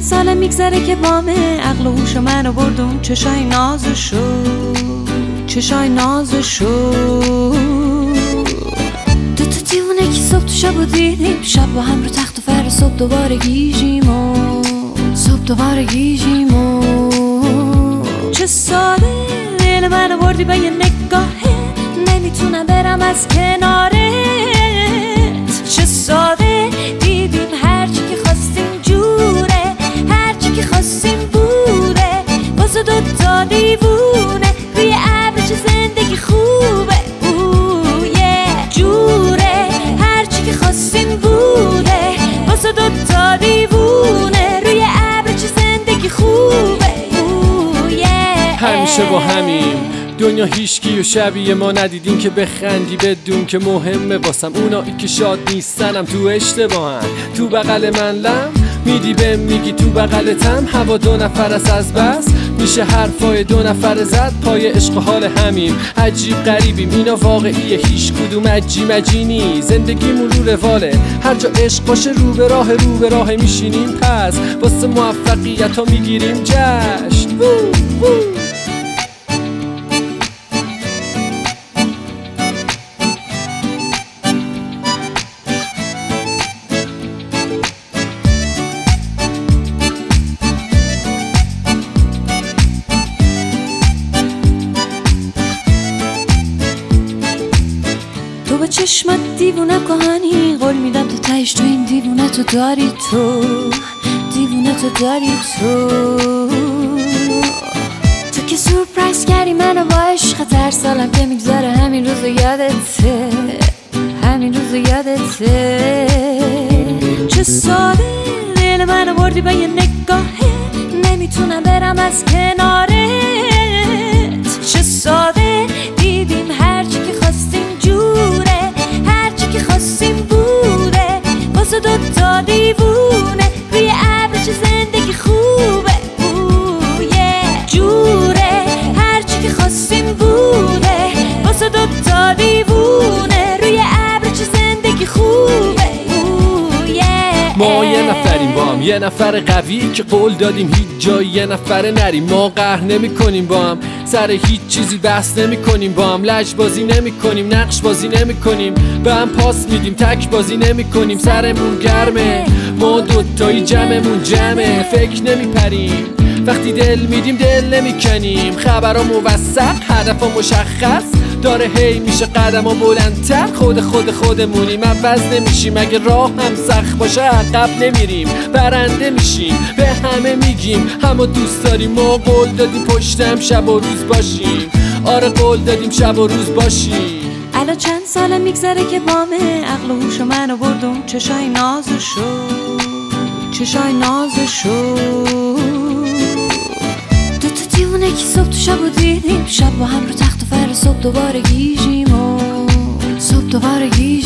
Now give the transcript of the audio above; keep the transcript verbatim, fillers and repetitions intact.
ساله میگذره که بامه، عقل و هوش منو بردون چشای نازشو، چشای نازشو. دو تا دیوونه که صبح تو شب دیدیم، شب با هم رو تخت و فر، صبح دوباره گیجیم و صبح دوباره گیجیم و چه ساله دل منو بردی به یه نگاهه، نمیتونم برم از کنارت. چه ساده دیدیم هرچی که خواستیم جوره، هرچی که خواستیم بوده، واسه دوتا دیوونه روی ابر چه زندگی خوبه. اوه یه جوره هرچی که خواستیم بوده، واسه دوتا دیوونه روی ابر چه زندگی خوبه. اوه یه همیشه با همیم دنیا، هیچکی و شبیه ما ندیدین که بخندی بدون که مهمه واسم. اونایی که شاد نیستنم تو اشتباهن، تو بغل من لم میدی بهم میگی تو بغلتم. هوا دو نفر است از بس میشه حرفای دو نفر زد، پای عشق و حال همیم. عجیب غریبیم اینا واقعیه، هیچ کدوم عجی مجینی. زندگیمون رو رواله، هر جا عشق باشه رو به راه، رو به راه میشینیم. پس واسه موفقیت ها میگیریم جشن. وو وو. تو به چشمت دیوونه کهانی، قول میدم تو تهش تو این دیوونه تو داری، تو دیوونه تو داری. تو تو که سورپرایز کردی منو با عشق، هر سالم که میگذره همین روزو یادته، همین روزو یادته. چه ساده دل منو بردی به یه نگاهه، نمیتونم برم از کنارت. چه ساده دیدیم هرچی که خواستیم جوره، هرچی که خواستیم بوده، واسه دوتا دیوونه روی ابر چه زندگی خوبه. اوه یه جوره هرچی که خواستیم بوده، واسه دوتا دیوونه روی ابر چه زندگی خوبه. اوه یه ما یه نفریم با هم، یه نفر قوی که قول دادیم هیچ جای یه نفر نریم. ما قهر نمی کنیم با هم، سر هیچ چیزی بحث نمی کنیم با هم. لج بازی نمی کنیم، نقش بازی نمی کنیم، به هم پاس میدیم، تک بازی نمی کنیم. سرمون گرمه، ما دوتایی جمعمون جمعه. فکر نمی پریم وقتی دل میدیم، دل نمی کنیم. خبرها موثق، هدفها مشخص داره، هی میشه قدم ها بلندتر. خود خود خودمونیم، عوض نمیشیم. اگه راه هم سخت باشه عقب نمیریم، برنده میشیم. به همه میگیم همو دوست داریم. ما قول دادیم پشتم شب و روز باشیم. آره قول دادیم شب و روز باشیم. الان چند ساله میگذره که بامه، عقل و هوش منو بردون چشای نازشو، چشای نازشو. دو تا دیوونه که صبح تو شب دیدیم، شب با هم رو تخت و فر، صبح دوباره گیجیم و صبح دوباره گیجیم.